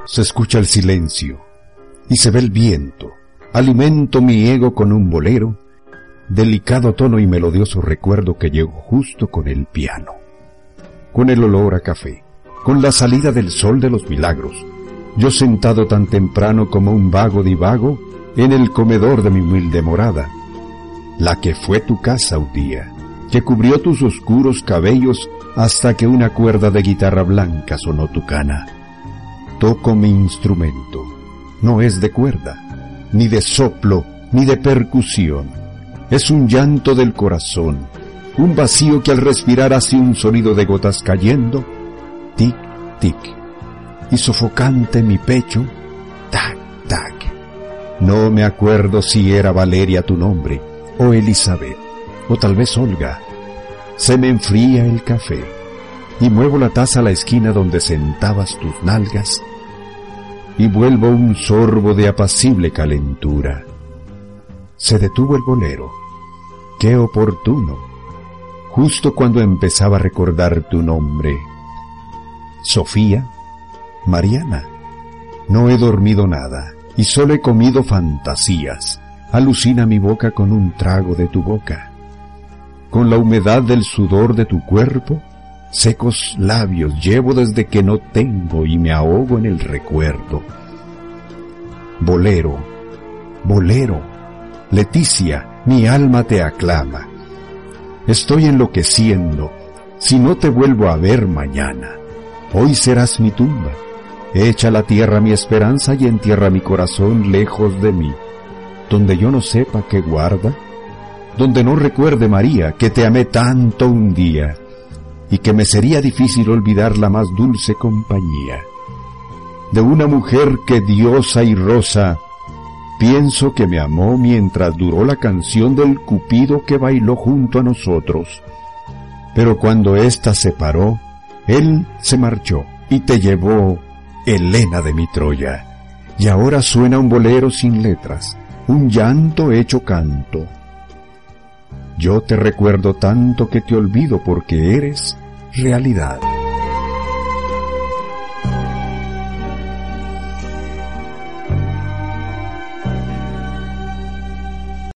Se escucha el silencio y se ve el viento. Alimento mi ego con un bolero, delicado tono y melodioso recuerdo que llegó justo con el piano, con el olor a café, con la salida del sol de los milagros. Yo sentado tan temprano como un vago divago en el comedor de mi humilde morada, la que fue tu casa un día, que cubrió tus oscuros cabellos hasta que una cuerda de guitarra blanca sonó tu cana. Toco mi instrumento, no es de cuerda, ni de soplo, ni de percusión. Es un llanto del corazón, un vacío que al respirar hace un sonido de gotas cayendo, tic, tic, y sofocante mi pecho, tac, tac. No me acuerdo si era Valeria tu nombre, o Elizabeth, o tal vez Olga. Se me enfría el café, y muevo la taza a la esquina donde sentabas tus nalgas, y vuelvo un sorbo de apacible calentura. Se detuvo el bolero. ¡Qué oportuno! Justo cuando empezaba a recordar tu nombre. Sofía, Mariana. No he dormido nada, y solo he comido fantasías. Alucina mi boca con un trago de tu boca. Con la humedad del sudor de tu cuerpo, secos labios llevo desde que no tengo y me ahogo en el recuerdo. Bolero, bolero, Leticia, mi alma te aclama. Estoy enloqueciendo, si no te vuelvo a ver mañana. Hoy serás mi tumba, echa a la tierra mi esperanza y entierra mi corazón lejos de mí, donde yo no sepa qué guarda, donde no recuerde María que te amé tanto un día, y que me sería difícil olvidar la más dulce compañía de una mujer que diosa y rosa, pienso que me amó mientras duró la canción del Cupido que bailó junto a nosotros. Pero cuando ésta se paró, él se marchó y te llevó, Helena de mi Troya. Y ahora suena un bolero sin letras, un llanto hecho canto. Yo te recuerdo tanto que te olvido porque eres realidad.